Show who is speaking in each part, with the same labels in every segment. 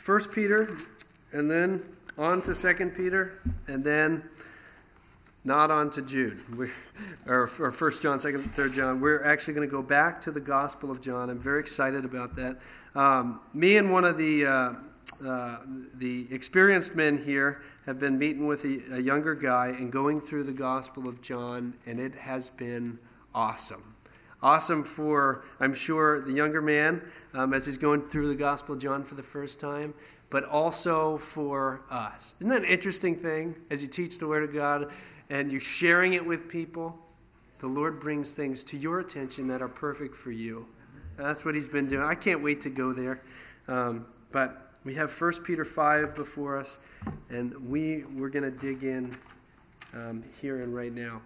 Speaker 1: 1 Peter, and then on to 2 Peter, and then not on to Jude, or 1 John, 2nd, 3rd John. We're actually going to go back to the Gospel of John. I'm very excited about that. Me and one of the experienced men here have been meeting with a younger guy and going through the Gospel of John, and it has been awesome. Awesome for, I'm sure, the younger man as he's going through the Gospel of John for the first time, but also for us. Isn't that an interesting thing? As you teach the Word of God and you're sharing it with people, the Lord brings things to your attention that are perfect for you. And that's what he's been doing. I can't wait to go there. But we have 1 Peter 5 before us, and we're going to dig in here and right now.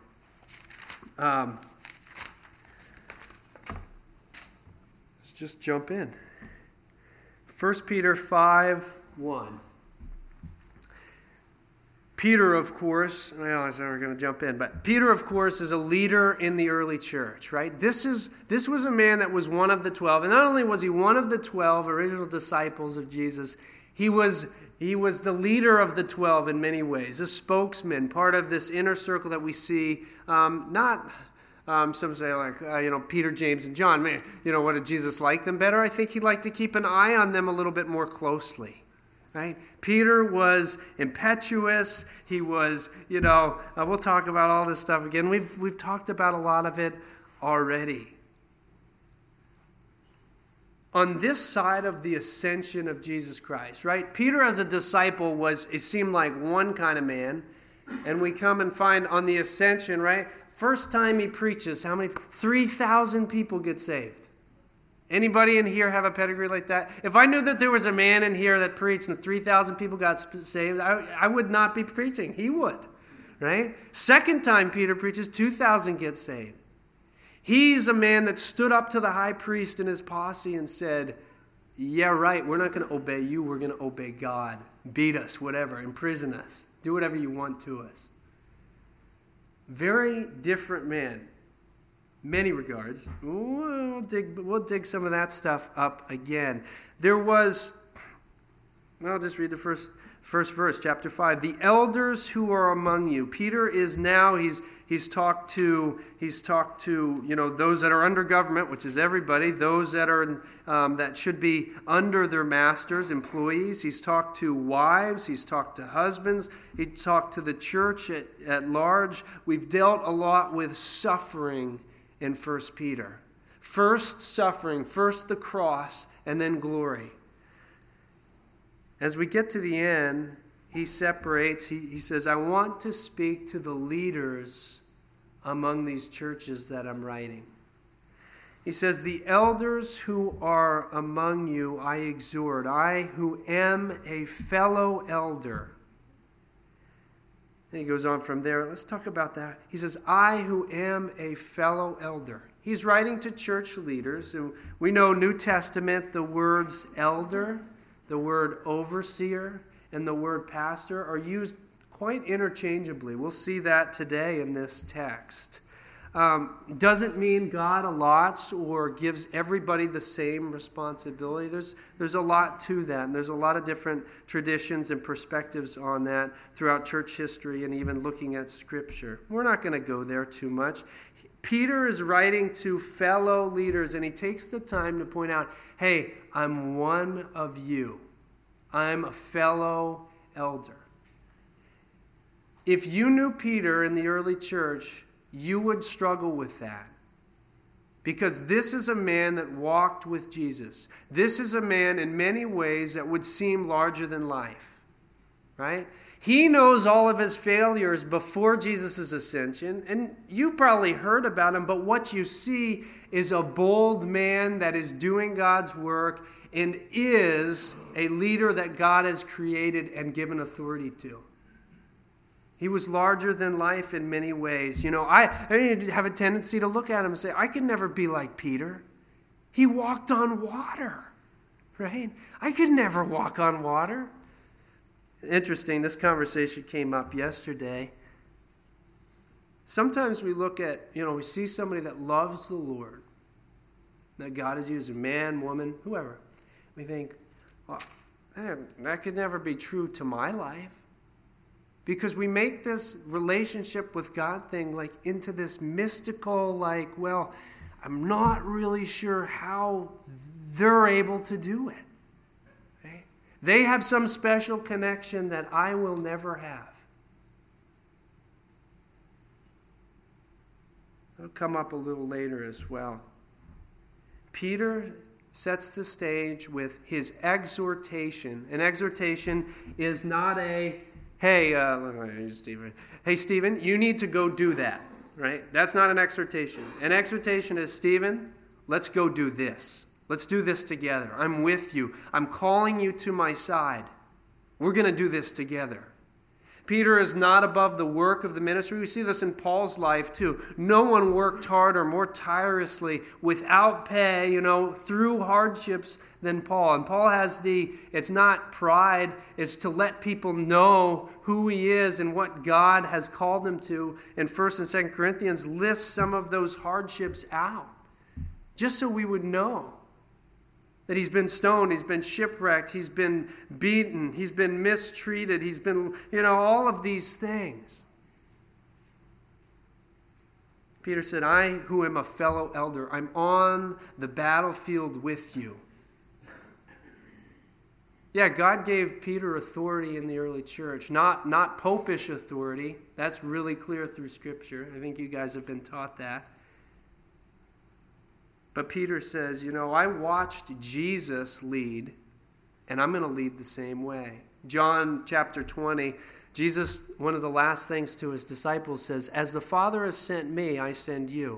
Speaker 1: Let's just jump in. 1 Peter 5:1. Peter, of course, well, we're going to jump in, but Peter, of course, is a leader in the early church, right? This was a man that was one of the 12, and not only was he one of the 12 original disciples of Jesus, he was the leader of the 12 in many ways, a spokesman, part of this inner circle that we see, some say like, Peter, James, and John. Man, what did Jesus like them better? I think he liked to keep an eye on them a little bit more closely. Right? Peter was impetuous. He was, we'll talk about all this stuff again. We've talked about a lot of it already. On this side of the ascension of Jesus Christ, right? Peter as a disciple it seemed like one kind of man. And we come and find on the ascension, right? First time he preaches, how many? 3,000 people get saved. Anybody in here have a pedigree like that? If I knew that there was a man in here that preached and 3,000 people got saved, I would not be preaching. He would, right? Second time Peter preaches, 2,000 get saved. He's a man that stood up to the high priest and his posse and said, yeah, right, we're not going to obey you, we're going to obey God. Beat us, whatever, imprison us, do whatever you want to us. Very different man. Many regards. We'll dig some of that stuff up again. I'll just read the first verse, chapter 5. The elders who are among you. Peter is now, he's talked to those that are under government, which is everybody, those that are that should be under their masters, employees. He's talked to wives, he's talked to husbands, he talked to the church at large. We've dealt a lot with suffering in 1 Peter. First suffering, first the cross, and then glory. As we get to the end, he separates, he says, I want to speak to the leaders among these churches that I'm writing. He says, the elders who are among you, I exhort, I who am a fellow elder. And he goes on from there. Let's talk about that. He says, I who am a fellow elder. He's writing to church leaders. And we know New Testament, the words elder, the word overseer, and the word pastor are used quite interchangeably. We'll see that today in this text. Doesn't mean God allots or gives everybody the same responsibility. There's a lot to that, and there's a lot of different traditions and perspectives on that throughout church history and even looking at Scripture. We're not going to go there too much. Peter is writing to fellow leaders, and he takes the time to point out, hey, I'm one of you. I'm a fellow elder. If you knew Peter in the early church, you would struggle with that. Because this is a man that walked with Jesus. This is a man in many ways that would seem larger than life. Right? He knows all of his failures before Jesus' ascension. And you probably heard about him, but what you see is a bold man that is doing God's work and is a leader that God has created and given authority to. He was larger than life in many ways. I have a tendency to look at him and say, I could never be like Peter. He walked on water, right? I could never walk on water. Interesting, this conversation came up yesterday. Sometimes we look at, we see somebody that loves the Lord, that God has used, a man, woman, whoever. We think, man, that could never be true to my life. Because we make this relationship with God thing like into this mystical, like, well, I'm not really sure how they're able to do it. Right? They have some special connection that I will never have. That'll come up a little later as well. Peter sets the stage with his exhortation. An exhortation is not a, hey, Stephen, you need to go do that, right? That's not an exhortation. An exhortation is, Stephen, let's go do this. Let's do this together. I'm with you. I'm calling you to my side. We're going to do this together. Peter is not above the work of the ministry. We see this in Paul's life too. No one worked harder, more tirelessly, without pay, through hardships than Paul. And Paul has it's not pride, it's to let people know who he is and what God has called him to. And 1 and 2 Corinthians lists some of those hardships out, just so we would know that he's been stoned, he's been shipwrecked, he's been beaten, he's been mistreated, he's been, all of these things. Peter said, I, who am a fellow elder, I'm on the battlefield with you. Yeah, God gave Peter authority in the early church, not popish authority. That's really clear through Scripture. I think you guys have been taught that. But Peter says, I watched Jesus lead, and I'm going to lead the same way. John chapter 20, Jesus, one of the last things to his disciples says, as the Father has sent me, I send you.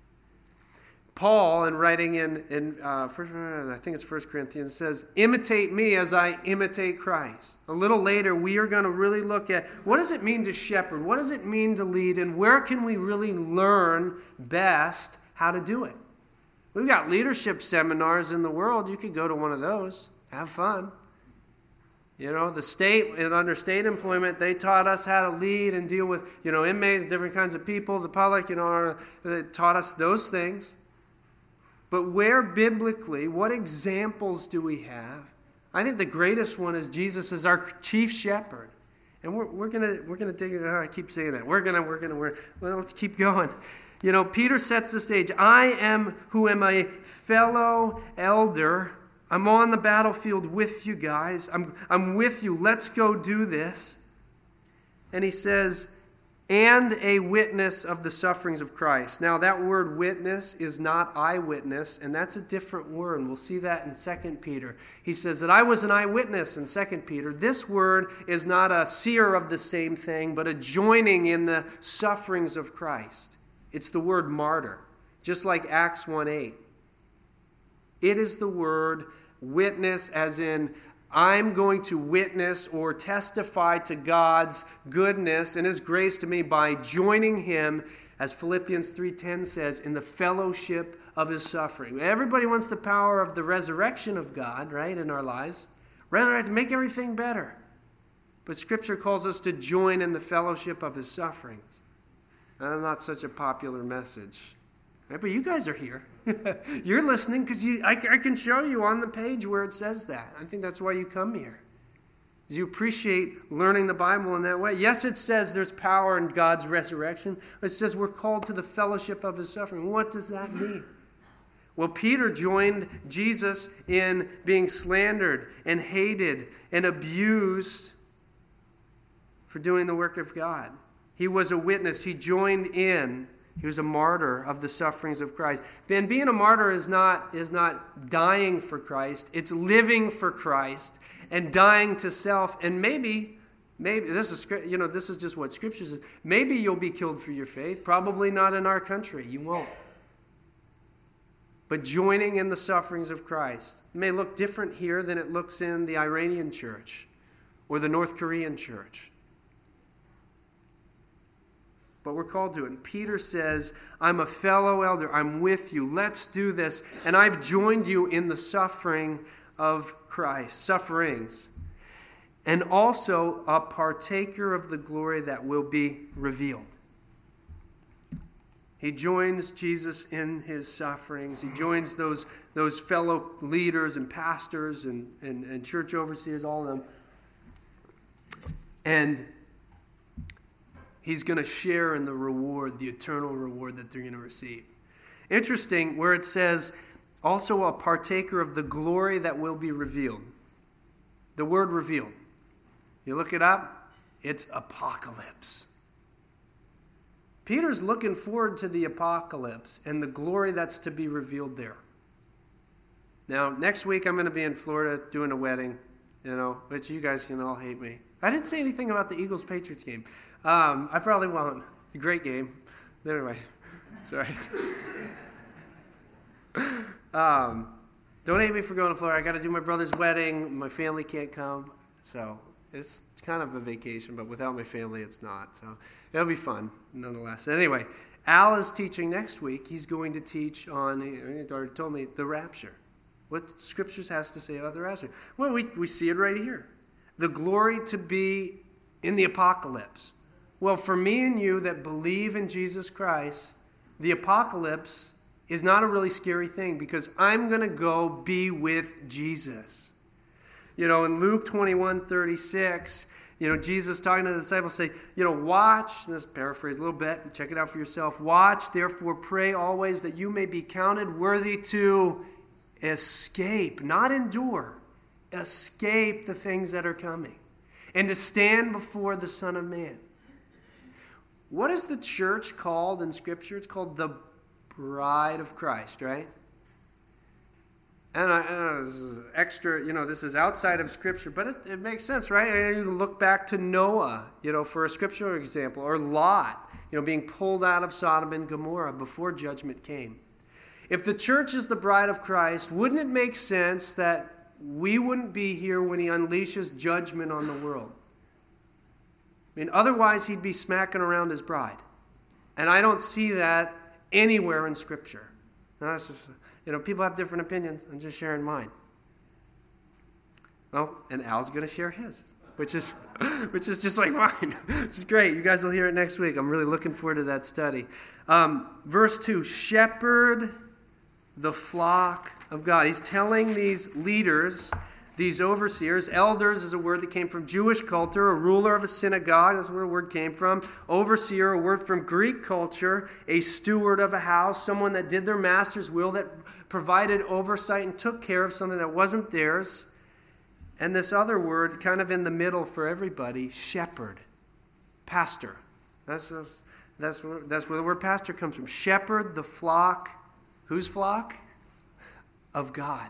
Speaker 1: Paul, in writing in I think it's 1 Corinthians, says, imitate me as I imitate Christ. A little later, we are going to really look at what does it mean to shepherd? What does it mean to lead? And where can we really learn best how to do it? We've got leadership seminars in the world. You could go to one of those. Have fun. The state, and under state employment, they taught us how to lead and deal with, inmates, different kinds of people, the public, they taught us those things. But where biblically, what examples do we have? I think the greatest one is Jesus as our chief shepherd. And we're gonna dig it. I keep saying that. Well, let's keep going. Peter sets the stage. I am who am a fellow elder. I'm on the battlefield with you guys. I'm with you. Let's go do this. And he says, and a witness of the sufferings of Christ. Now, that word witness is not eyewitness, and that's a different word. We'll see that in 2 Peter. He says that I was an eyewitness in 2 Peter. This word is not a seer of the same thing, but a joining in the sufferings of Christ. It's the word martyr, just like Acts 1:8. It is the word witness, as in I'm going to witness or testify to God's goodness and his grace to me by joining him, as Philippians 3:10 says, in the fellowship of his suffering. Everybody wants the power of the resurrection of God, right, in our lives. Resurrect, make everything better. But Scripture calls us to join in the fellowship of his sufferings. Not such a popular message. Right? But you guys are here. You're listening because I can show you on the page where it says that. I think that's why you come here. Because you appreciate learning the Bible in that way. Yes, it says there's power in God's resurrection. But it says we're called to the fellowship of his suffering. What does that mean? Well, Peter joined Jesus in being slandered and hated and abused for doing the work of God. He was a witness. He joined in. He was a martyr of the sufferings of Christ. And being a martyr is not dying for Christ. It's living for Christ and dying to self. And maybe this is just what Scripture says. Maybe you'll be killed for your faith. Probably not in our country. You won't. But joining in the sufferings of Christ. It may look different here than it looks in the Iranian church or the North Korean church. But we're called to it. And Peter says, I'm a fellow elder. I'm with you. Let's do this. And I've joined you in the suffering of Christ. Sufferings. And also a partaker of the glory that will be revealed. He joins Jesus in his sufferings. He joins those fellow leaders and pastors and church overseers, all of them. And he's going to share in the reward, the eternal reward that they're going to receive. Interesting, where it says, also a partaker of the glory that will be revealed. The word revealed. You look it up, it's apocalypse. Peter's looking forward to the apocalypse and the glory that's to be revealed there. Now, next week I'm going to be in Florida doing a wedding, which you guys can all hate me. I didn't say anything about the Eagles-Patriots game. I probably won't. A great game. Anyway, sorry. Don't hate me for going to Florida. I got to do my brother's wedding. My family can't come, so it's kind of a vacation, but without my family, it's not. So it'll be fun, nonetheless. Anyway, Al is teaching next week. He's going to teach on, he already told me, the rapture. What Scriptures has to say about the rapture. Well, we see it right here. The glory to be in the apocalypse. Well, for me and you that believe in Jesus Christ, the apocalypse is not a really scary thing because I'm going to go be with Jesus. In Luke 21:36, Jesus talking to the disciples say, watch, let's paraphrase a little bit, and check it out for yourself. Watch, therefore pray always that you may be counted worthy to escape, not endure, escape the things that are coming, and to stand before the Son of Man. What is the church called in Scripture? It's called the bride of Christ, right? And I know this is extra, this is outside of Scripture, but it makes sense, right? You can look back to Noah, for a scriptural example, or Lot, being pulled out of Sodom and Gomorrah before judgment came. If the church is the bride of Christ, wouldn't it make sense that we wouldn't be here when he unleashes judgment on the world? Otherwise he'd be smacking around his bride. And I don't see that anywhere in Scripture. Now, that's just, people have different opinions. I'm just sharing mine. Oh, and Al's going to share his, which is just like mine. This is great. You guys will hear it next week. I'm really looking forward to that study. Verse 2, shepherd the flock of God. He's telling these leaders, these overseers, elders is a word that came from Jewish culture, a ruler of a synagogue, that's where the word came from. Overseer, a word from Greek culture, a steward of a house, someone that did their master's will, that provided oversight and took care of something that wasn't theirs. And this other word, kind of in the middle for everybody, shepherd, pastor. That's where the word pastor comes from. Shepherd the flock. Whose flock? Of God.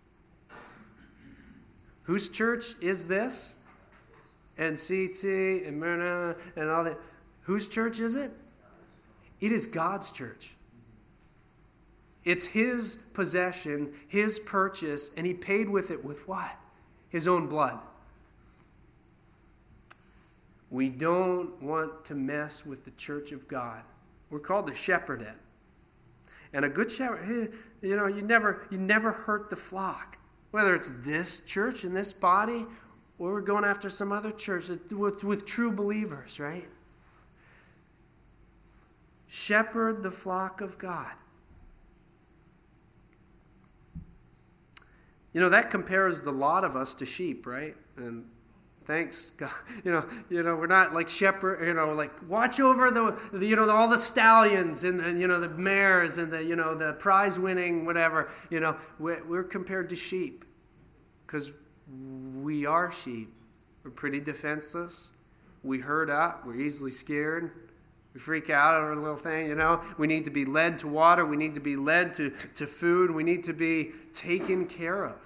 Speaker 1: Whose church is this? And CT and Myrna and all that. Whose church is it? It is God's church. It's his possession, his purchase, and he paid with it with what? His own blood. We don't want to mess with the church of God. We're called to shepherd it. And a good shepherd, you never hurt the flock. Whether it's this church and this body, or we're going after some other church with true believers, right? Shepherd the flock of God. That compares the lot of us to sheep, right? And thanks God, we're not like shepherd, like watch over all the stallions and the mares and the prize-winning whatever. We're compared to sheep because we are sheep. We're pretty defenseless. We herd up. We're easily scared. We freak out over a little thing. We need to be led to water. We need to be led to food. We need to be taken care of.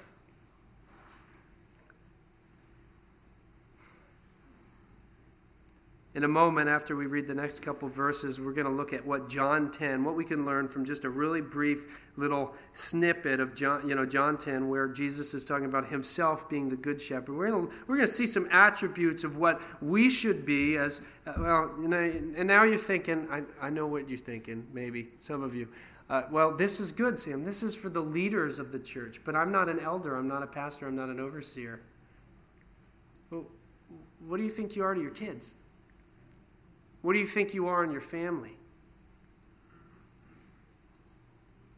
Speaker 1: In a moment, after we read the next couple verses, we're going to look at what John 10, what we can learn from just a really brief little snippet of John 10, where Jesus is talking about himself being the good shepherd. We're going to see some attributes of what we should be as, and now you're thinking, I know what you're thinking, maybe, some of you. This is good, Sam. This is for the leaders of the church, but I'm not an elder. I'm not a pastor. I'm not an overseer. Well, what do you think you are to your kids? What do you think you are in your family?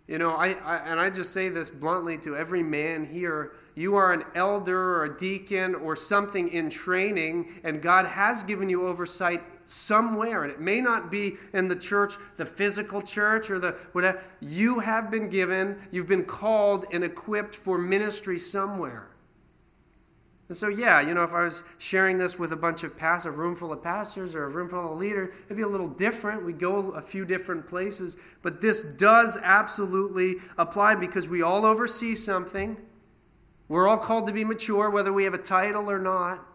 Speaker 1: I just say this bluntly to every man here. You are an elder or a deacon or something in training, and God has given you oversight somewhere. And it may not be in the church, the physical church or the whatever. You have been given, you've been called and equipped for ministry somewhere. And so, if I was sharing this with a room full of pastors or a room full of leaders, it'd be a little different. We'd go a few different places. But this does absolutely apply because we all oversee something. We're all called to be mature, whether we have a title or not.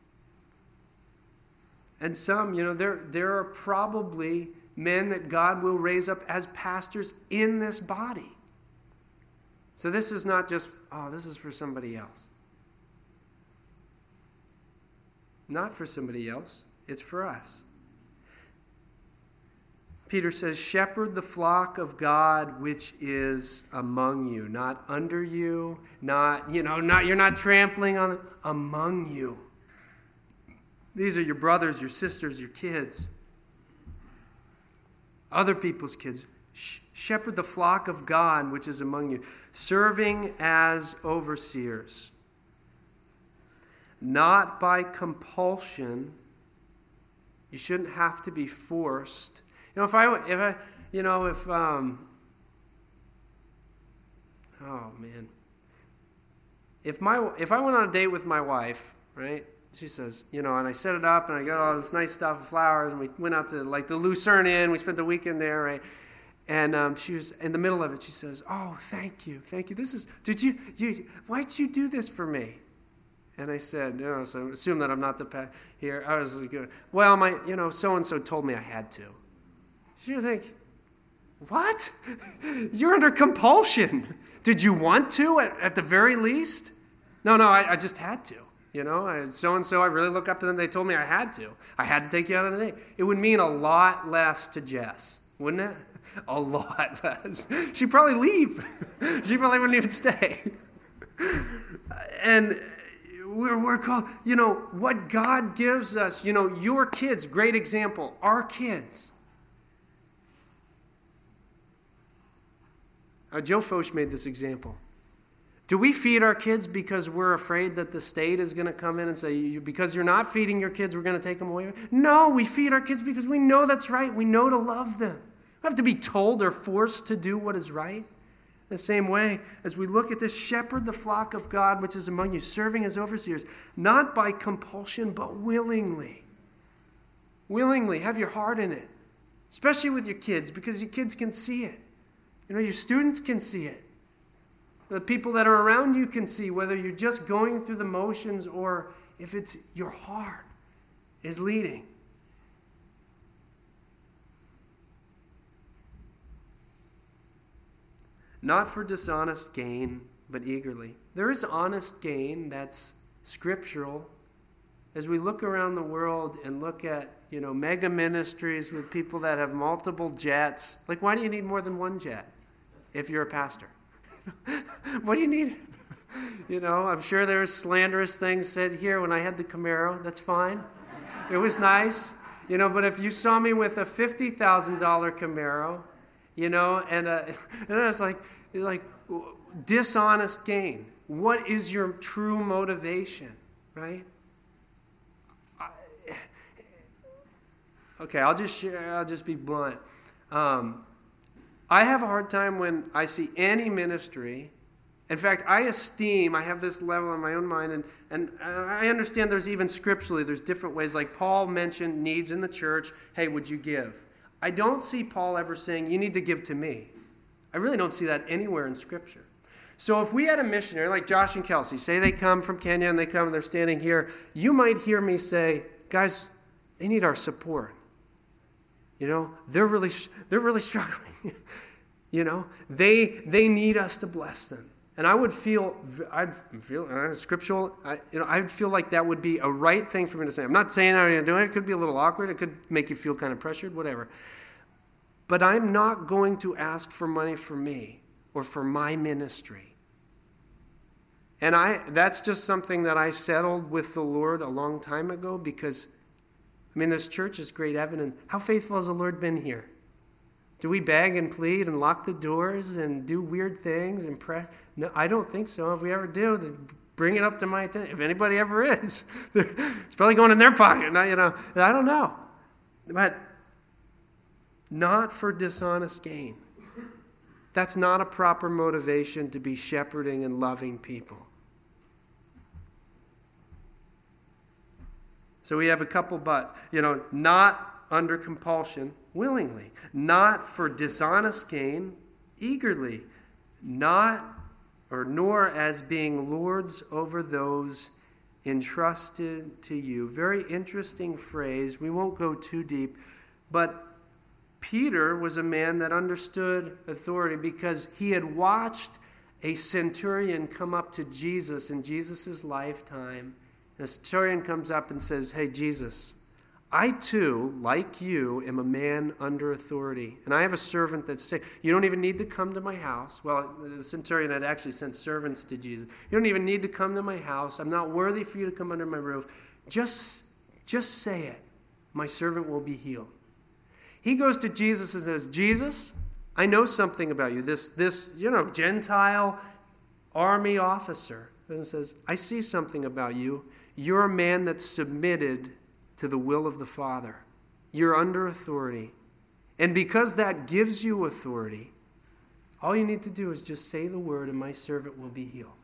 Speaker 1: And some, there are probably men that God will raise up as pastors in this body. So this is not just, this is for somebody else. Not for somebody else. It's for us. Peter says, shepherd the flock of God which is among you, not under you, you're not trampling on them, among you. These are your brothers, your sisters, your kids, other people's kids. Shepherd the flock of God which is among you, serving as overseers. Not by compulsion. You shouldn't have to be forced. If I went on a date with my wife, right? She says, and I set it up and I got all this nice stuff, flowers, and we went out to like the Lucerne Inn. We spent the weekend there, right? And she was in the middle of it. She says, "Oh, thank you. Why'd you do this for me?" And I said, so assume that I'm not the here. I was like, well, so-and-so told me I had to. She would think, what? You're under compulsion. Did you want to at the very least? No, I just had to. So-and-so, I really look up to them. They told me I had to. I had to take you out on a date. It would mean a lot less to Jess, wouldn't it? A lot less. She'd probably leave. She probably wouldn't even stay. And we're called, what God gives us, your kids, great example, our kids. Joe Foch made this example. Do we feed our kids because we're afraid that the state is going to come in and say, because you're not feeding your kids, we're going to take them away? No, we feed our kids because we know that's right. We know to love them. We don't have to be told or forced to do what is right. The same way, as we look at this, shepherd the flock of God which is among you, serving as overseers, not by compulsion, but willingly. Willingly, have your heart in it, especially with your kids, because your kids can see it. Your students can see it. The people that are around you can see, whether you're just going through the motions or if it's your heart is leading. Not for dishonest gain, but eagerly. There is honest gain that's scriptural. As we look around the world and look at, mega ministries with people that have multiple jets, like why do you need more than one jet if you're a pastor? What do you need? I'm sure there's slanderous things said here when I had the Camaro. That's fine. It was nice. But if you saw me with a $50,000 Camaro, and it's like dishonest gain. What is your true motivation, right? Okay, I'll just be blunt. I have a hard time when I see any ministry. In fact, I have this level in my own mind, and I understand there's even scripturally, there's different ways. Like Paul mentioned needs in the church. Hey, would you give? I don't see Paul ever saying, you need to give to me. I really don't see that anywhere in Scripture. So if we had a missionary like Josh and Kelsey, say they come from Kenya and they come and they're standing here, you might hear me say, guys, they need our support. They're really struggling. They need us to bless them. And I'd feel scriptural. I'd feel like that would be a right thing for me to say. I'm not saying that I'm going to do it. It could be a little awkward. It could make you feel kind of pressured, whatever. But I'm not going to ask for money for me or for my ministry. And that's just something that I settled with the Lord a long time ago because, this church is great evidence. How faithful has the Lord been here? Do we beg and plead and lock the doors and do weird things and pray? No, I don't think so. If we ever do, then bring it up to my attention. If anybody ever is, it's probably going in their pocket. Now, I don't know. But not for dishonest gain. That's not a proper motivation to be shepherding and loving people. So we have a couple buts. Not under compulsion, willingly. Not for dishonest gain, eagerly. Nor as being lords over those entrusted to you. Very interesting phrase. We won't go too deep. But Peter was a man that understood authority because he had watched a centurion come up to Jesus in Jesus' lifetime. The centurion comes up and says, "Hey, Jesus, I too, like you, am a man under authority. And I have a servant that's sick. You don't even need to come to my house." Well, the centurion had actually sent servants to Jesus. "You don't even need to come to my house. I'm not worthy for you to come under my roof. Just say it. My servant will be healed." He goes to Jesus and says, "Jesus, I know something about you." This Gentile army officer and says, "I see something about you. You're a man that's submitted to the will of the Father. You're under authority. And because that gives you authority, all you need to do is just say the word and my servant will be healed."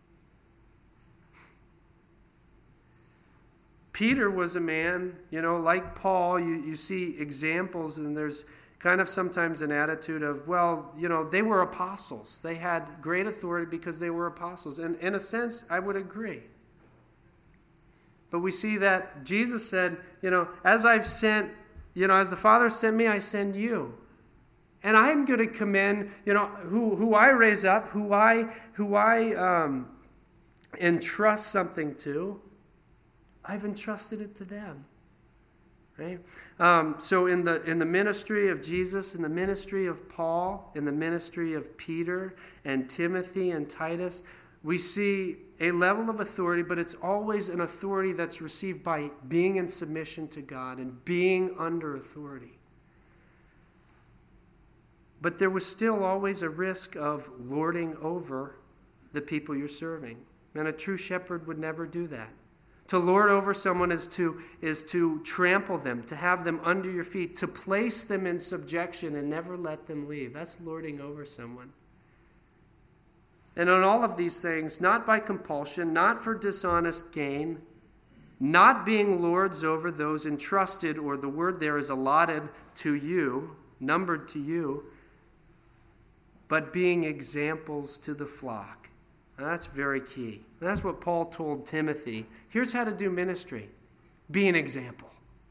Speaker 1: Peter was a man, like Paul, you see examples, and there's kind of sometimes an attitude of, they were apostles. They had great authority because they were apostles. And in a sense, I would agree. But we see that Jesus said, as I've sent, as the Father sent me, I send you. And I'm going to commend, who I raise up, who I entrust something to. I've entrusted it to them. Right? So in the ministry of Jesus, in the ministry of Paul, in the ministry of Peter and Timothy and Titus, we see a level of authority, but it's always an authority that's received by being in submission to God and being under authority. But there was still always a risk of lording over the people you're serving. And a true shepherd would never do that. To lord over someone is to trample them, to have them under your feet, to place them in subjection and never let them leave. That's lording over someone. And on all of these things, not by compulsion, not for dishonest gain, not being lords over those entrusted, or the word there is allotted to you, numbered to you, but being examples to the flock. Now, that's very key. And that's what Paul told Timothy. Here's how to do ministry. Be an example.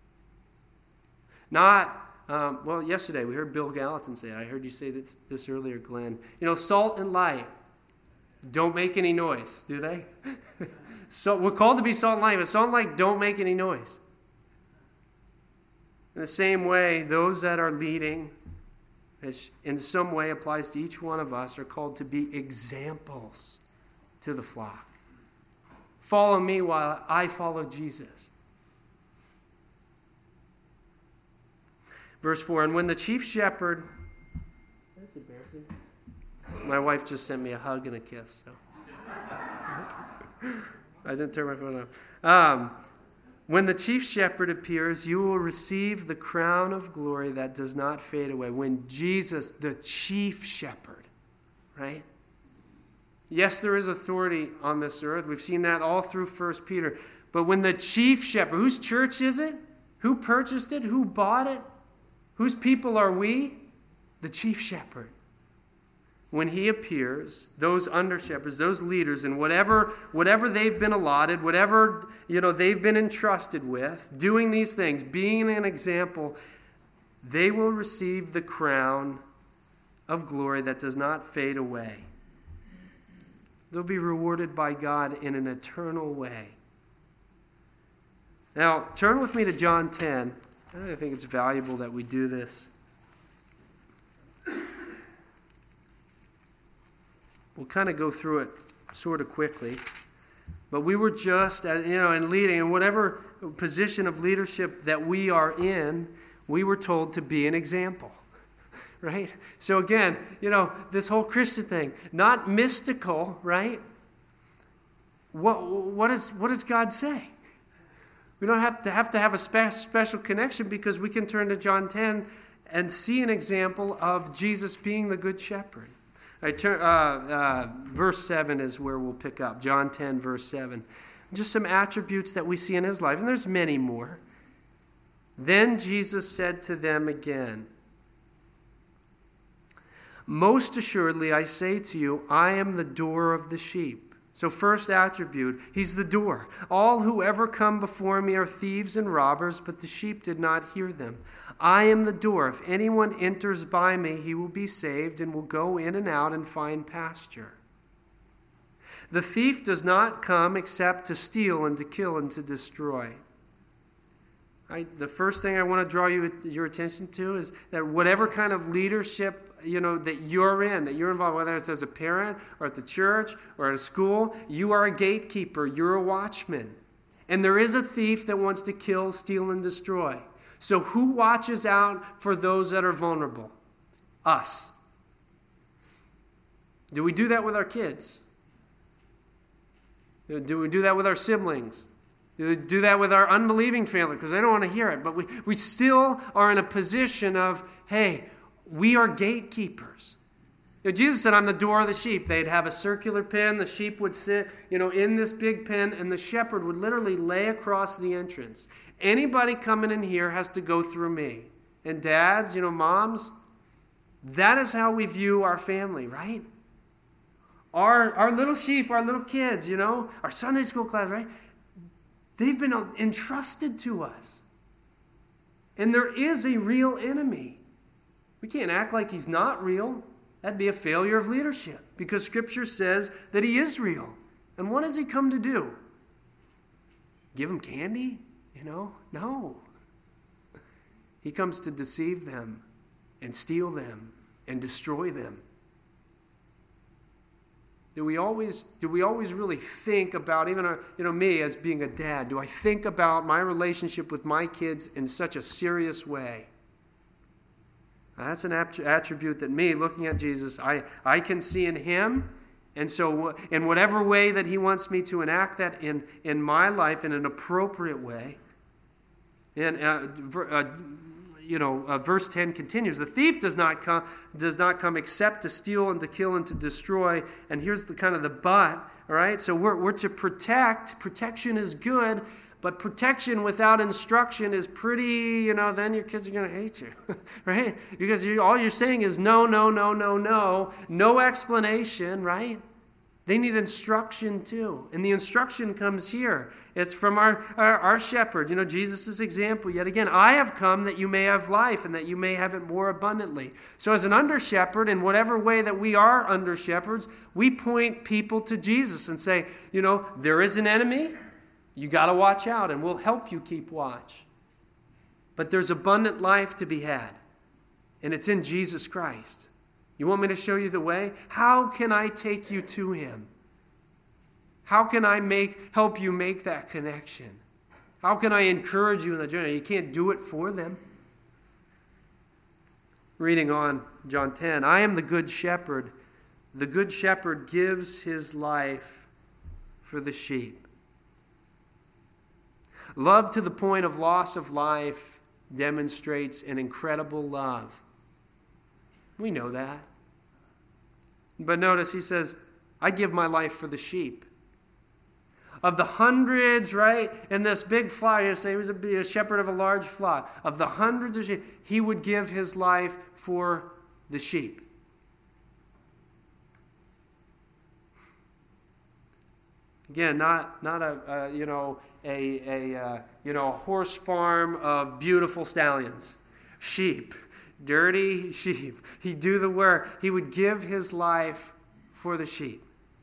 Speaker 1: Not, yesterday we heard Bill Gallatin say it. I heard you say this earlier, Glenn. Salt and light don't make any noise, do they? So we're called to be salt and light, but salt and light don't make any noise. In the same way, those that are leading, which in some way applies to each one of us, are called to be examples to the flock. Follow me while I follow Jesus. Verse 4, and when the chief shepherd... That's embarrassing. My wife just sent me a hug and a kiss. So. I didn't turn my phone off. When the chief shepherd appears, you will receive the crown of glory that does not fade away. When Jesus, the chief shepherd, right? Yes, there is authority on this earth. We've seen that all through 1 Peter. But when the chief shepherd, whose church is it? Who purchased it? Who bought it? Whose people are we? The chief shepherd. When he appears, those under shepherds, those leaders, and whatever they've been allotted, whatever they've been entrusted with, doing these things, being an example, they will receive the crown of glory that does not fade away. They'll be rewarded by God in an eternal way. Now, turn with me to John 10. I think it's valuable that we do this. We'll kind of go through it sort of quickly. But we were just, in leading, in whatever position of leadership that we are in, we were told to be an example. right? So again, this whole Christian thing, not mystical, right? What does God say? We don't have to have a special connection, because we can turn to John 10 and see an example of Jesus being the good shepherd. Verse 7 is where we'll pick up. John 10, verse 7. Just some attributes that we see in his life, and there's many more. Then Jesus said to them again, "Most assuredly I say to you, I am the door of the sheep." So first attribute, he's the door. "All who ever come before me are thieves and robbers, but the sheep did not hear them. I am the door. If anyone enters by me, he will be saved and will go in and out and find pasture. The thief does not come except to steal and to kill and to destroy." The first thing I want to draw your attention to is that whatever kind of leadership that you're involved, whether it's as a parent or at the church or at a school, you are a gatekeeper, you're a watchman. And there is a thief that wants to kill, steal, and destroy. So who watches out for those that are vulnerable? Us. Do we do that with our kids? Do we do that with our siblings? Do we do that with our unbelieving family? Because they don't want to hear it. But we still are in a position of, hey, we are gatekeepers. Jesus said, "I'm the door of the sheep." They'd have a circular pen. The sheep would sit, in this big pen, and the shepherd would literally lay across the entrance. Anybody coming in here has to go through me. And dads, moms, that is how we view our family, right? Our little sheep, our little kids, our Sunday school class, right? They've been entrusted to us. And there is a real enemy. We can't act like he's not real. That'd be a failure of leadership, because Scripture says that he is real. And what does he come to do? Give them candy? No. He comes to deceive them and steal them and destroy them. Do we always really think about, even me as being a dad, do I think about my relationship with my kids in such a serious way? That's an attribute that me, looking at Jesus, I can see in him. And so in whatever way that he wants me to enact that in my life in an appropriate way. And verse 10 continues, "The thief does not come except to steal and to kill and to destroy." And here's the kind of the but, all right? So we're to protect. Protection is good, but protection without instruction is pretty, then your kids are going to hate you, right? Because all you're saying is no, no, no, no, no. No explanation, right? They need instruction too. And the instruction comes here. It's from our shepherd, Jesus' example. Yet again, "I have come that you may have life and that you may have it more abundantly." So as an under-shepherd, in whatever way that we are under-shepherds, we point people to Jesus and say, there is an enemy. You got to watch out, and we'll help you keep watch. But there's abundant life to be had, and it's in Jesus Christ. You want me to show you the way? How can I take you to him? How can I help you make that connection? How can I encourage you in the journey? You can't do it for them. Reading on, John 10, "I am the good shepherd. The good shepherd gives his life for the sheep." Love to the point of loss of life demonstrates an incredible love. We know that. But notice he says, "I give my life for the sheep." Of the hundreds, right, in this big flock, you say he was a shepherd of a large flock. Of the hundreds of sheep, he would give his life for the sheep. Again, not a horse farm of beautiful stallions. Sheep, dirty sheep. He'd do the work. He would give his life for the sheep.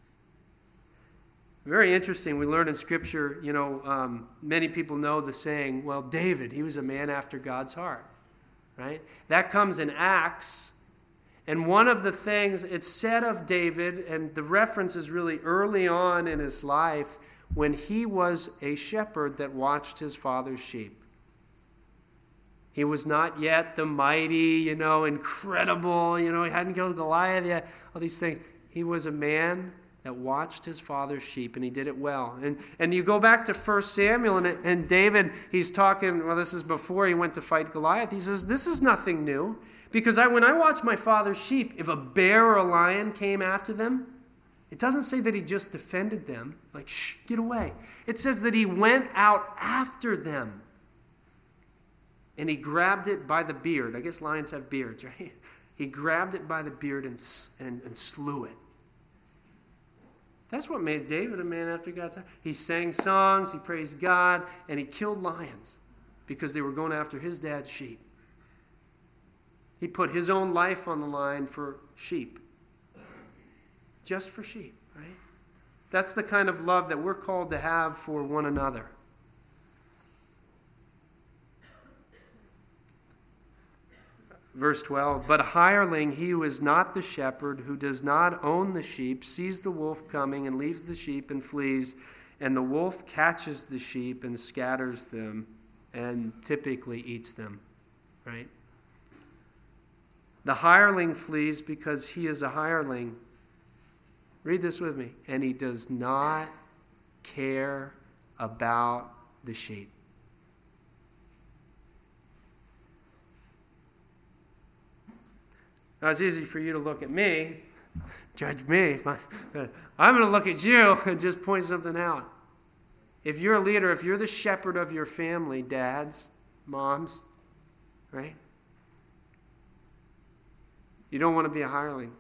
Speaker 1: Very interesting. We learn in Scripture, many people know the saying, well, David, he was a man after God's heart, right? That comes in Acts. And one of the things, it's said of David, and the reference is really early on in his life, when he was a shepherd that watched his father's sheep. He was not yet the mighty, incredible, he hadn't killed Goliath yet, all these things. He was a man that watched his father's sheep, and he did it well. And you go back to 1 Samuel, and David, he's talking, this is before he went to fight Goliath. He says, this is nothing new, because when I watch my father's sheep, if a bear or a lion came after them, it doesn't say that he just defended them, like, shh, get away. It says that he went out after them, and he grabbed it by the beard. I guess lions have beards, right? He grabbed it by the beard and slew it. That's what made David a man after God's heart. He sang songs, he praised God, and he killed lions because they were going after his dad's sheep. He put his own life on the line for sheep. Just for sheep, right? That's the kind of love that we're called to have for one another. Verse 12, but a hireling, he who is not the shepherd, who does not own the sheep, sees the wolf coming and leaves the sheep and flees, and the wolf catches the sheep and scatters them and typically eats them, right? The hireling flees because he is a hireling. Read this with me. And he does not care about the sheep. Now, it's easy for you to look at me, judge me. I'm going to look at you and just point something out. If you're a leader, if you're the shepherd of your family, dads, moms, right? You don't want to be a hireling.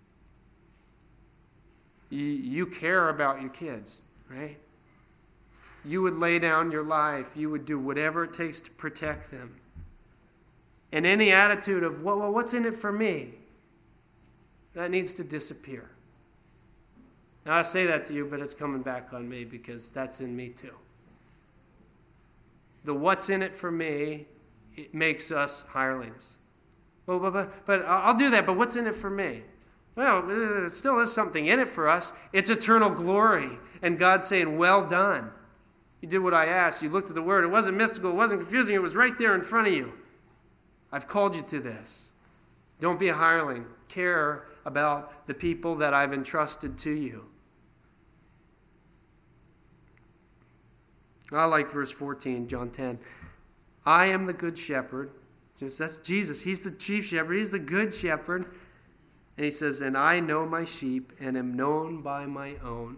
Speaker 1: You care about your kids, right? You would lay down your life. You would do whatever it takes to protect them. And any attitude of, well, what's in it for me? That needs to disappear. Now, I say that to you, but it's coming back on me because that's in me too. The what's in it for me, it makes us hirelings. Well, but I'll do that, but what's in it for me? Well, there still is something in it for us. It's eternal glory. And God's saying, well done. You did what I asked. You looked at the word. It wasn't mystical. It wasn't confusing. It was right there in front of you. I've called you to this. Don't be a hireling. Care about the people that I've entrusted to you. I like verse 14, John 10. I am the good shepherd. That's Jesus. He's the chief shepherd. He's the good shepherd. And he says, and I know my sheep and am known by my own.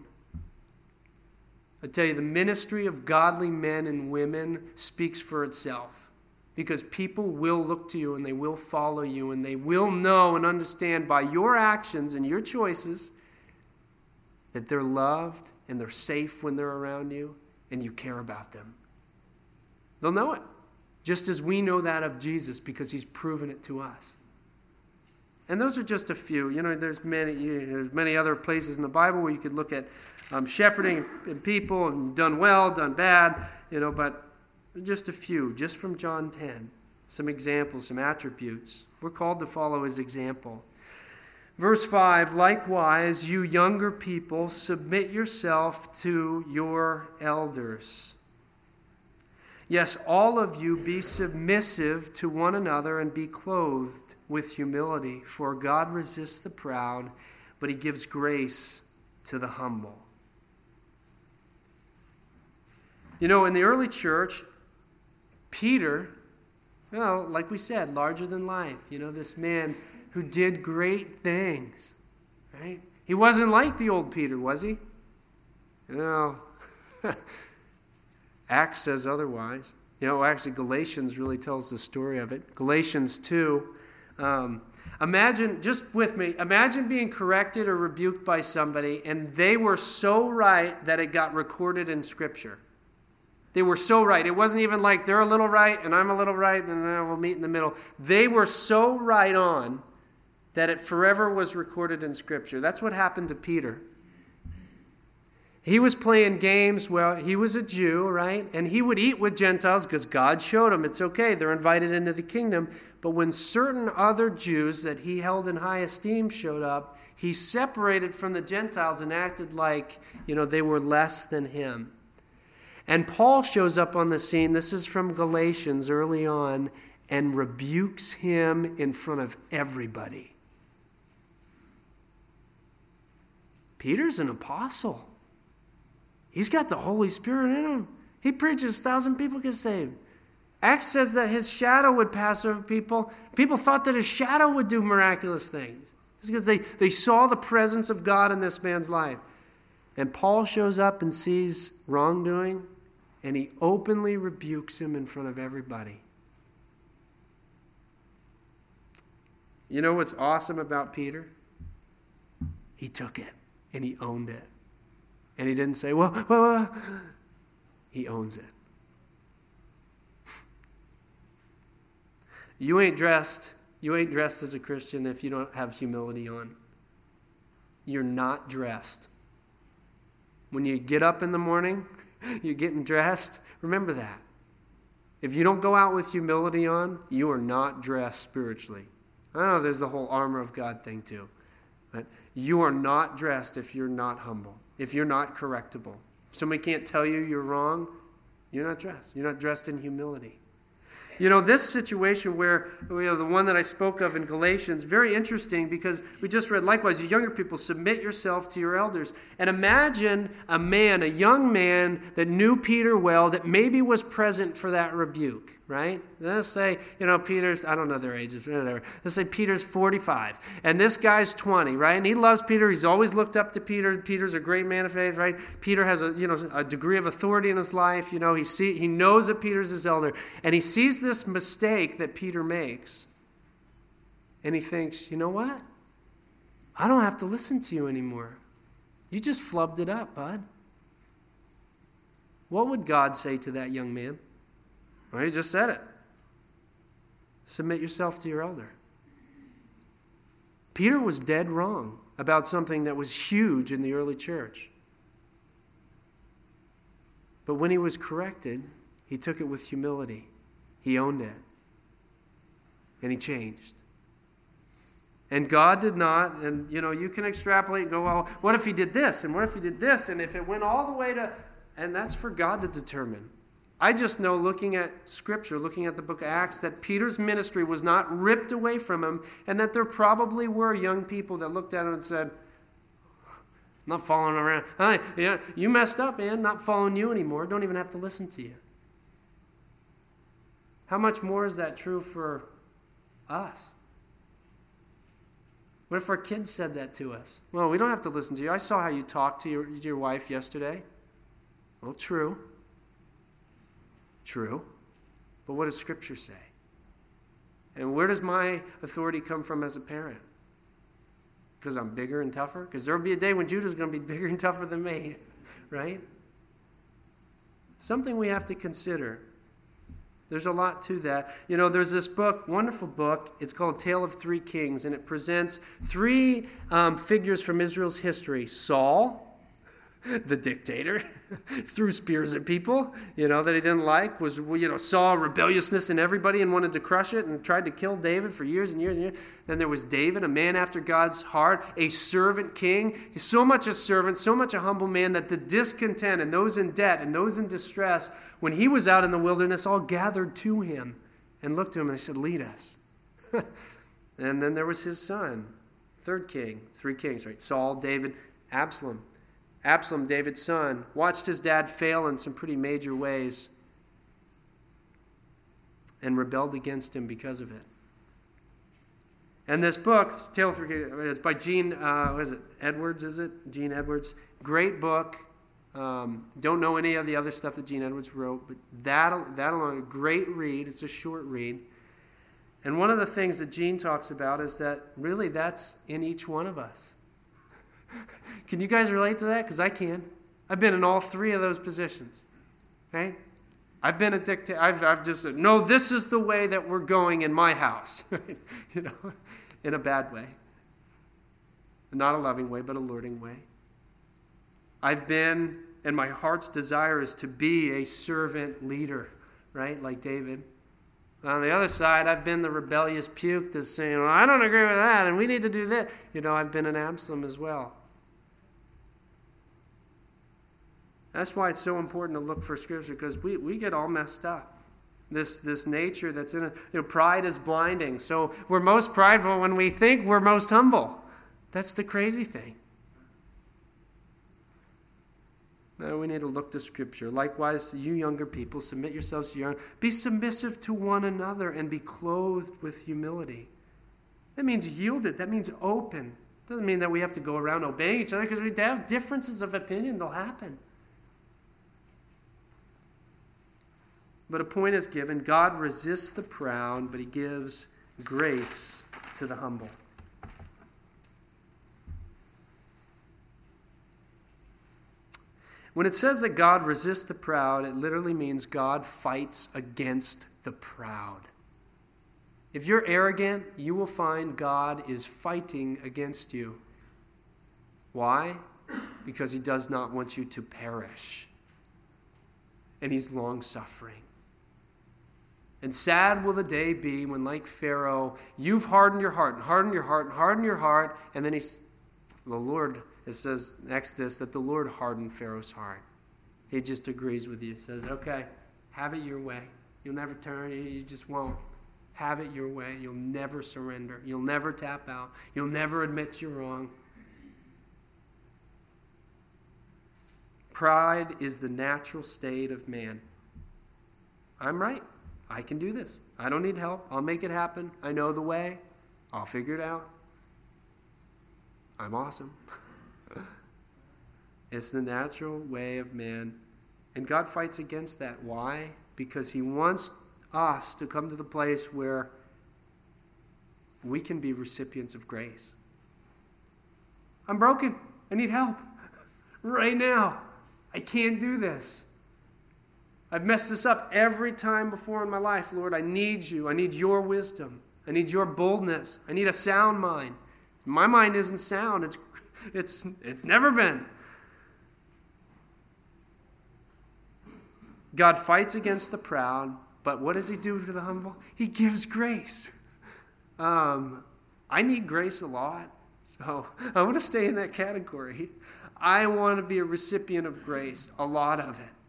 Speaker 1: I tell you, the ministry of godly men and women speaks for itself. Because people will look to you and they will follow you and they will know and understand by your actions and your choices that they're loved and they're safe when they're around you and you care about them. They'll know it. Just as we know that of Jesus because he's proven it to us. And those are just a few. There's many other places in the Bible where you could look at shepherding and people and done well, done bad, but just a few, just from John 10. Some examples, some attributes. We're called to follow his example. Verse 5, likewise, you younger people, submit yourself to your elders. Yes, all of you be submissive to one another and be clothed with humility, for God resists the proud, but he gives grace to the humble. In the early church, Peter, like we said, larger than life. This man who did great things, right? He wasn't like the old Peter, was he? No. Acts says otherwise. Actually, Galatians really tells the story of it. Galatians 2. Imagine, just with me, imagine being corrected or rebuked by somebody, and they were so right that it got recorded in Scripture. They were so right. It wasn't even like they're a little right and I'm a little right and we'll meet in the middle. They were so right on that it forever was recorded in Scripture. That's what happened to Peter. He was playing games. Well, he was a Jew, right? And he would eat with Gentiles because God showed him it's okay. They're invited into the kingdom. But when certain other Jews that he held in high esteem showed up, he separated from the Gentiles and acted like, they were less than him. And Paul shows up on the scene. This is from Galatians early on. and rebukes him in front of everybody. Peter's an apostle. He's got the Holy Spirit in him. He preaches, 1,000 people get saved. Acts says that his shadow would pass over people. People thought that his shadow would do miraculous things. It's because they saw the presence of God in this man's life. And Paul shows up and sees wrongdoing, and he openly rebukes him in front of everybody. You know what's awesome about Peter? He took it, and he owned it. And he didn't say, well. He owns it. You ain't dressed as a Christian if you don't have humility on. You're not dressed. When you get up in the morning, you're getting dressed, remember that. If you don't go out with humility on, you are not dressed spiritually. I know there's the whole armor of God thing too. But you are not dressed if you're not humble, if you're not correctable. If somebody can't tell you you're wrong, you're not dressed. You're not dressed in humility. You know, this situation where, the one that I spoke of in Galatians, very interesting because we just read, likewise, you younger people, submit yourself to your elders. And imagine a young man that knew Peter well, that maybe was present for that rebuke, right? Let's say, Peter's, I don't know their ages, whatever. Let's say Peter's 45, and this guy's 20, right? And he loves Peter. He's always looked up to Peter. Peter's a great man of faith, right? Peter has a degree of authority in his life. He knows that Peter's his elder, and he sees this mistake that Peter makes, and he thinks, you know what? I don't have to listen to you anymore. You just flubbed it up, bud. What would God say to that young man? Well, he just said it. Submit yourself to your elder. Peter was dead wrong about something that was huge in the early church. But when he was corrected, he took it with humility. He owned it. And he changed. And God did not, and you can extrapolate and go, well, what if he did this? And what if he did this? And if it went all the way to, and that's for God to determine. I just know, looking at Scripture, looking at the book of Acts, that Peter's ministry was not ripped away from him, and that there probably were young people that looked at him and said, I'm not following around. Hey, you messed up, man. Not following you anymore. Don't even have to listen to you. How much more is that true for us? What if our kids said that to us? Well, we don't have to listen to you. I saw how you talked to your wife yesterday. Well, true. True. But what does Scripture say? And where does my authority come from as a parent? Because I'm bigger and tougher? Because there will be a day when Judah's going to be bigger and tougher than me, right? Something we have to consider. There's a lot to that. There's this book, wonderful book. It's called Tale of Three Kings, and it presents three figures from Israel's history. Saul, the dictator, threw spears at people, that he didn't like, saw rebelliousness in everybody and wanted to crush it and tried to kill David for years and years and years. Then there was David, a man after God's heart, a servant king. He's so much a servant, so much a humble man that the discontent and those in debt and those in distress, when he was out in the wilderness, all gathered to him and looked to him and they said, lead us. And then there was his son, third king, three kings, right? Saul, David, Absalom. Absalom, David's son, watched his dad fail in some pretty major ways and rebelled against him because of it. And this book, Tale of Three Kings, it's by Gene, Edwards, is it? Gene Edwards. Great book. Don't know any of the other stuff that Gene Edwards wrote, but that alone, a great read. It's a short read. And one of the things that Gene talks about is that really that's in each one of us. Can you guys relate to that? Because I can. I've been in all three of those positions. Right? I've been a dictator. I've just said, no, this is the way that we're going in my house. In a bad way. Not a loving way, but a luring way. I've been, and my heart's desire is to be a servant leader, right? Like David. On the other side, I've been the rebellious puke that's saying, well, I don't agree with that, and we need to do that. I've been an Absalom as well. That's why it's so important to look for Scripture, because we get all messed up. This nature that's in it. Pride is blinding. So we're most prideful when we think we're most humble. That's the crazy thing. Now we need to look to Scripture. Likewise, you younger people, submit yourselves to your own. Be submissive to one another and be clothed with humility. That means yielded. That means open. Doesn't mean that we have to go around obeying each other, because we have differences of opinion. They'll happen. But a point is given. God resists the proud, but he gives grace to the humble. When it says that God resists the proud, it literally means God fights against the proud. If you're arrogant, you will find God is fighting against you. Why? Because he does not want you to perish. And he's long-suffering. And sad will the day be when, like Pharaoh, you've hardened your heart, and hardened your heart, and hardened your heart, and then the Lord, it says in Exodus that the Lord hardened Pharaoh's heart. He just agrees with you. He says, okay, have it your way. You'll never turn, you just won't. Have it your way. You'll never surrender. You'll never tap out. You'll never admit you're wrong. Pride is the natural state of man. I'm right. I can do this. I don't need help. I'll make it happen. I know the way. I'll figure it out. I'm awesome. It's the natural way of man. And God fights against that. Why? Because he wants us to come to the place where we can be recipients of grace. I'm broken. I need help. Right now. I can't do this. I've messed this up every time before in my life. Lord, I need you. I need your wisdom. I need your boldness. I need a sound mind. My mind isn't sound. It's never been. God fights against the proud, but what does he do to the humble? He gives grace. I need grace a lot, so I want to stay in that category. I want to be a recipient of grace, a lot of it.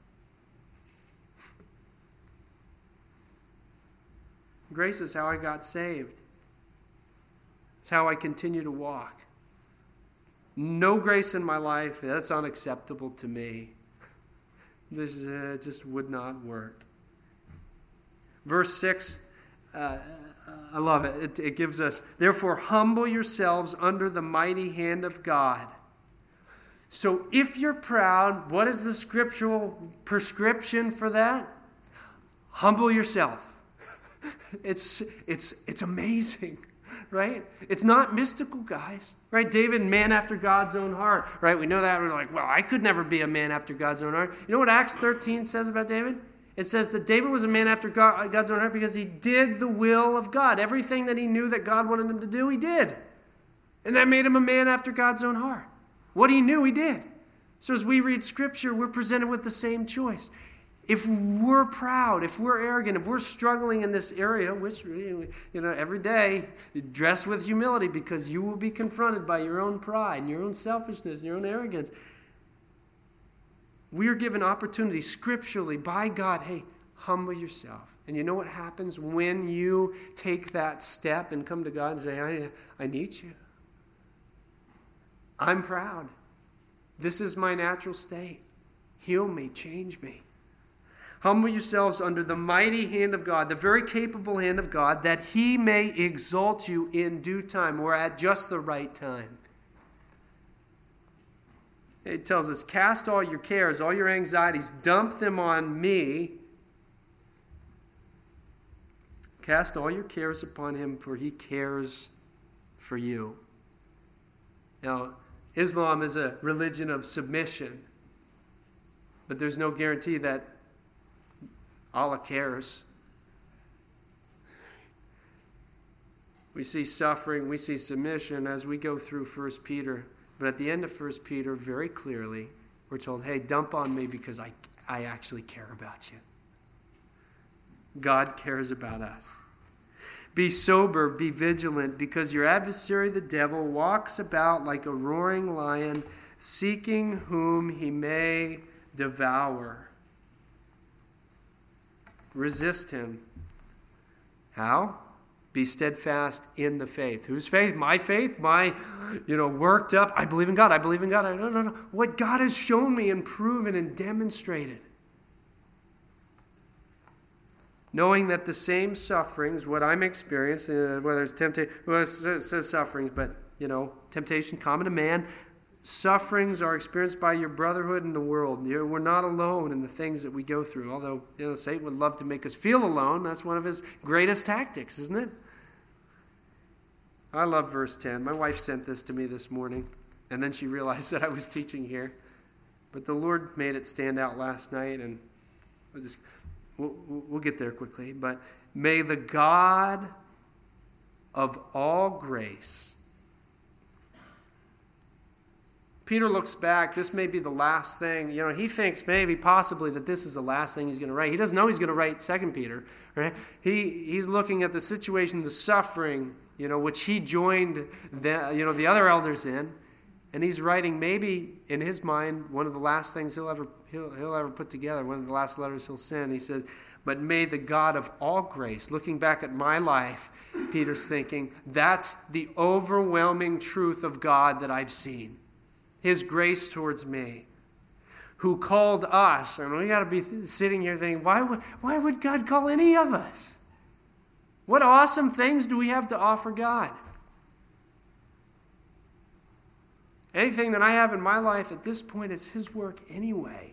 Speaker 1: Grace is how I got saved. It's how I continue to walk. No grace in my life, that's unacceptable to me. This just would not work. Verse 6, I love it. It gives us, therefore humble yourselves under the mighty hand of God. So if you're proud, what is the scriptural prescription for that? Humble yourself. It's amazing, right? It's not mystical, guys, right? David, man after God's own heart, right? We know that. We're like, well, I could never be a man after God's own heart. You know what Acts 13 says about David? It says that David was a man after God's own heart because he did the will of God. Everything that he knew that God wanted him to do, he did. And that made him a man after God's own heart. What he knew, he did. So as we read Scripture, we're presented with the same choice. If we're proud, if we're arrogant, if we're struggling in this area, which, every day, dress with humility because you will be confronted by your own pride and your own selfishness and your own arrogance. We are given opportunity scripturally by God. Hey, humble yourself. And you know what happens when you take that step and come to God and say, I need you. I'm proud. This is my natural state. Heal me, change me. Humble yourselves under the mighty hand of God, the very capable hand of God, that he may exalt you in due time, or at just the right time. It tells us, cast all your cares, all your anxieties, dump them on me. Cast all your cares upon him, for he cares for you. Now, Islam is a religion of submission, but there's no guarantee that Allah cares. We see suffering, we see submission as we go through 1 Peter. But at the end of 1 Peter, very clearly, we're told, hey, dump on me because I actually care about you. God cares about us. Be sober, be vigilant, because your adversary, the devil, walks about like a roaring lion, seeking whom he may devour. Resist him. How? Be steadfast in the faith. Whose faith? My faith? My, worked up, I believe in God, I believe in God. No. What God has shown me and proven and demonstrated. Knowing that the same sufferings, what I'm experiencing, whether it's temptation, well, it says sufferings, but, temptation common to man, sufferings are experienced by your brotherhood in the world. We're not alone in the things that we go through. Although, Satan would love to make us feel alone. That's one of his greatest tactics, isn't it? I love verse 10. My wife sent this to me this morning, and then she realized that I was teaching here. But the Lord made it stand out last night, and we'll get there quickly. But may the God of all grace. Peter looks back. This may be the last thing. He thinks maybe, possibly, that this is the last thing he's going to write. He doesn't know he's going to write 2 Peter. Right? He's looking at the situation, the suffering, which he joined the other elders in. And he's writing, maybe in his mind, one of the last things he'll ever put together, one of the last letters he'll send. He says, but may the God of all grace, looking back at my life, Peter's thinking, that's the overwhelming truth of God that I've seen. His grace towards me, who called us. And we got to be sitting here thinking, why would God call any of us? What awesome things do we have to offer God? Anything that I have in my life at this point is his work anyway.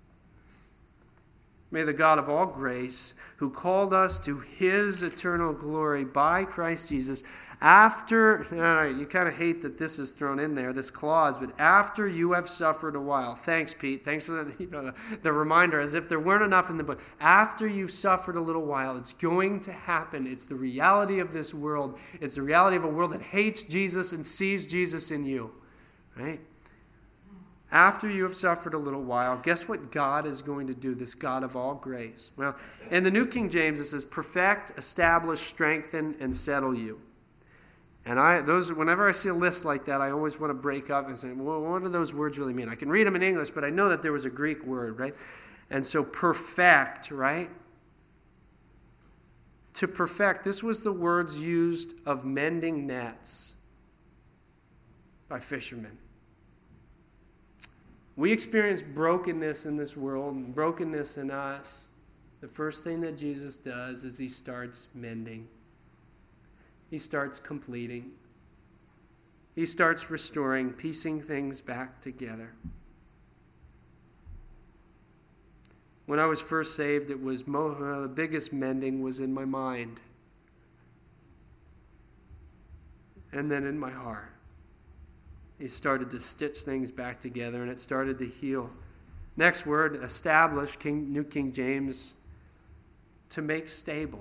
Speaker 1: May the God of all grace, who called us to his eternal glory by Christ Jesus, you kind of hate that this is thrown in there, this clause, but after you have suffered a while. Thanks, Pete. Thanks for the reminder, as if there weren't enough in the book. After you've suffered a little while, it's going to happen. It's the reality of this world. It's the reality of a world that hates Jesus and sees Jesus in you. Right? After you have suffered a little while, guess what God is going to do, this God of all grace? Well, in the New King James, it says, perfect, establish, strengthen, and settle you. And whenever I see a list like that, I always want to break up and say, well, what do those words really mean? I can read them in English, but I know that there was a Greek word, right? And so perfect, right? To perfect, this was the words used of mending nets by fishermen. We experience brokenness in this world and brokenness in us. The first thing that Jesus does is he starts mending. He starts completing. He starts restoring, piecing things back together. When I was first saved, it was the biggest mending was in my mind. And then in my heart. He started to stitch things back together, and it started to heal. Next word, establish, New King James, to make stable.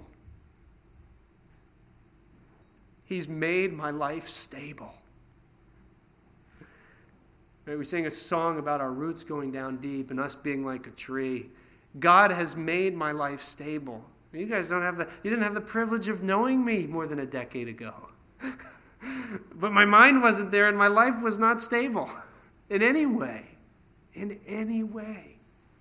Speaker 1: He's made my life stable. Right, we sing a song about our roots going down deep and us being like a tree. God has made my life stable. You guys you didn't have the privilege of knowing me more than a decade ago. But my mind wasn't there and my life was not stable in any way. In any way.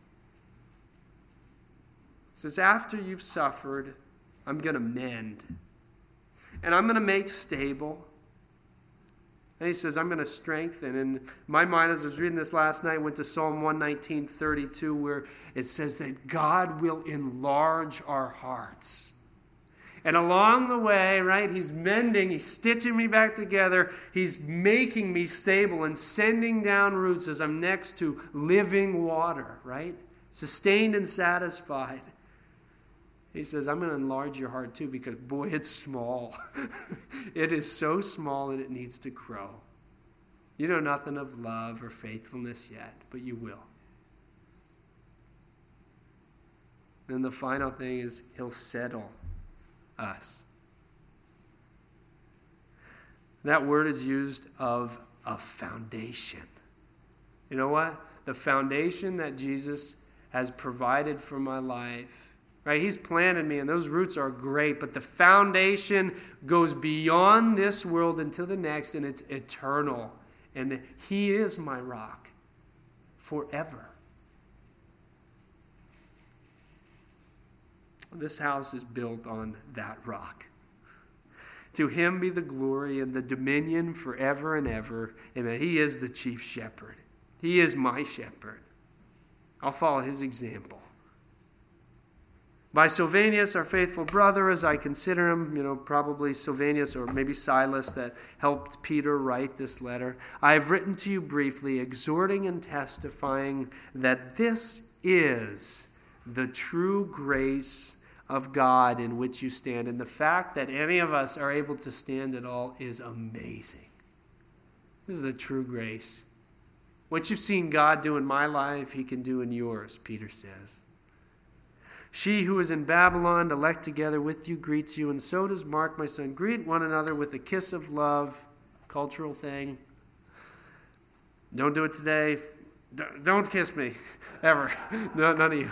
Speaker 1: It says, after you've suffered, I'm going to mend. And I'm going to make stable. And he says, I'm going to strengthen. And my mind, as I was reading this last night, went to Psalm 119:32, where it says that God will enlarge our hearts. And along the way, right, he's mending, he's stitching me back together, he's making me stable and sending down roots as I'm next to living water, right? Sustained and satisfied. He says, I'm going to enlarge your heart too, because boy, it's small. It is so small and it needs to grow. You know nothing of love or faithfulness yet, but you will. Then the final thing is he'll settle us. That word is used of a foundation. You know what? The foundation that Jesus has provided for my life, right? He's planted me, and those roots are great, but the foundation goes beyond this world into the next, and it's eternal. And he is my rock forever. This house is built on that rock. To him be the glory and the dominion forever and ever. Amen. He is the chief shepherd. He is my shepherd. I'll follow his example. By Silvanus, our faithful brother, as I consider him, probably Silvanus or maybe Silas that helped Peter write this letter, I have written to you briefly, exhorting and testifying that this is the true grace of God in which you stand. And the fact that any of us are able to stand at all is amazing. This is the true grace. What you've seen God do in my life, he can do in yours, Peter says. She who is in Babylon, elect together with you, greets you, and so does Mark, my son. Greet one another with a kiss of love. Cultural thing. Don't do it today. Don't kiss me, ever. No, none of you.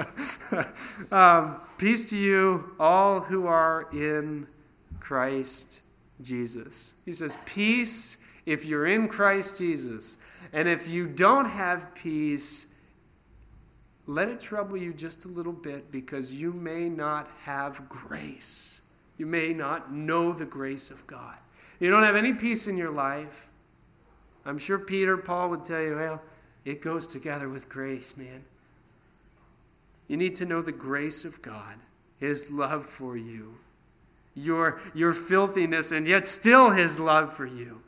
Speaker 1: Peace to you, all who are in Christ Jesus. He says, peace if you're in Christ Jesus. And if you don't have peace, let it trouble you just a little bit, because you may not have grace. You may not know the grace of God. You don't have any peace in your life. I'm sure Paul would tell you, well, it goes together with grace, man. You need to know the grace of God, his love for you, your filthiness, and yet still his love for you.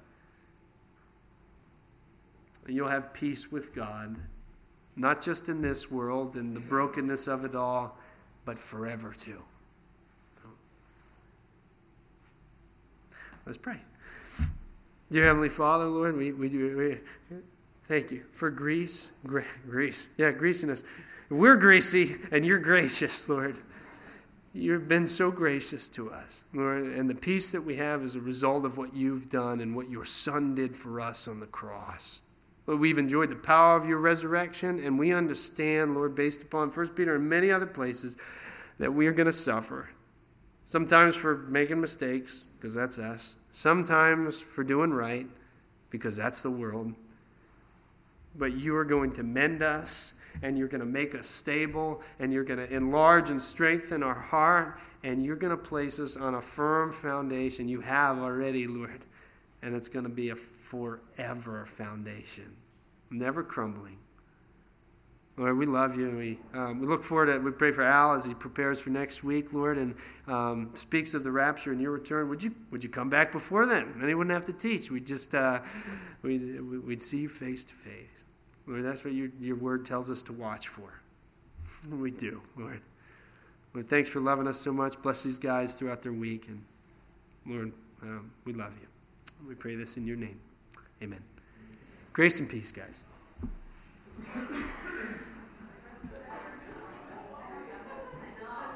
Speaker 1: And you'll have peace with God, not just in this world and the brokenness of it all, but forever too. Let's pray. Dear Heavenly Father, Lord, we thank you for grease. Yeah, greasiness. We're greasy and you're gracious, Lord. You've been so gracious to us, Lord, and the peace that we have is a result of what you've done and what your Son did for us on the cross. Lord, we've enjoyed the power of your resurrection, and we understand, Lord, based upon 1 Peter and many other places, that we are going to suffer. Sometimes for making mistakes, because that's us. Sometimes for doing right, because that's the world. But you are going to mend us, and you're going to make us stable, and you're going to enlarge and strengthen our heart, and you're going to place us on a firm foundation. You have already, Lord, and it's going to be a forever foundation, never crumbling. Lord, we love you. We look forward to it. We pray for Al as he prepares for next week, Lord, and speaks of the rapture and your return. Would you come back before then? Then he wouldn't have to teach. We'd just we'd see you face to face. Lord, that's what your word tells us to watch for. And we do, Lord. Lord, thanks for loving us so much. Bless these guys throughout their week. And Lord, we love you. We pray this in your name. Amen. Grace and peace, guys.